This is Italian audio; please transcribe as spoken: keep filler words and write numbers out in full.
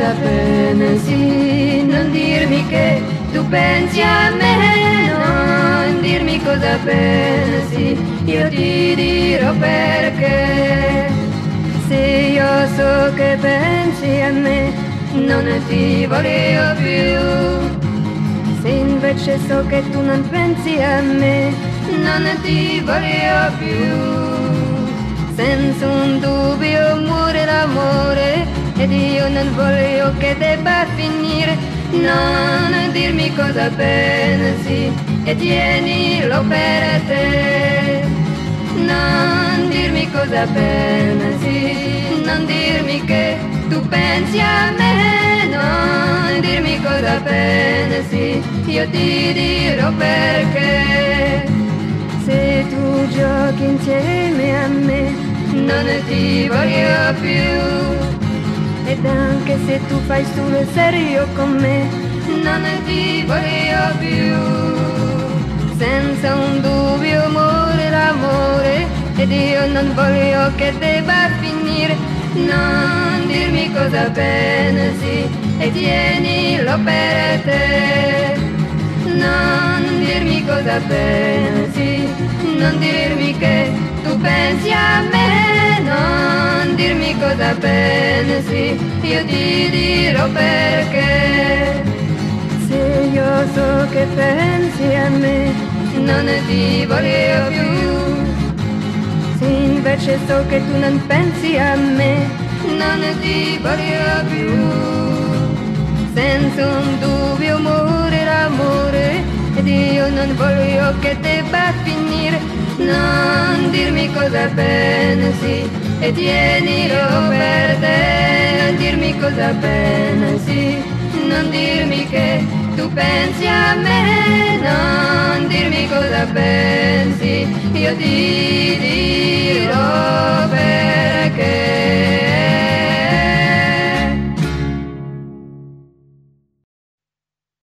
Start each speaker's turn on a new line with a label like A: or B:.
A: cosa pensi, non dirmi che tu pensi a me, non dirmi cosa pensi, io ti dirò perché. Se io so che pensi a me, non ti voglio più. Se invece so che tu non pensi a me, non ti voglio più. Senza un dubbio muore l'amore ed io non voglio che debba finire. Non dirmi cosa pensi e tienilo per te. Non dirmi cosa pensi, non dirmi che tu pensi a me, non dirmi cosa pensi, io ti dirò perché. Se tu giochi insieme a me, non ti voglio più. Ed anche se tu fai sul serio con me, non ti voglio più. Senza un dubbio muore l'amore ed io non voglio che debba finire. Non dirmi cosa pensi e tienilo per te. Non dirmi cosa pensi, non dirmi che tu pensi a me, non dirmi cosa pensi, io ti dirò perché. Se io so che pensi a me, non ti voglio più. Se invece so che tu non pensi a me, non ti voglio più. Senza un dubbio muore l'amore ed io non voglio che debba finire. Non dirmi cosa pensi e tienilo per te. Non dirmi cosa pensi, non dirmi che tu pensi a me, non dirmi cosa pensi, io ti dirò perché.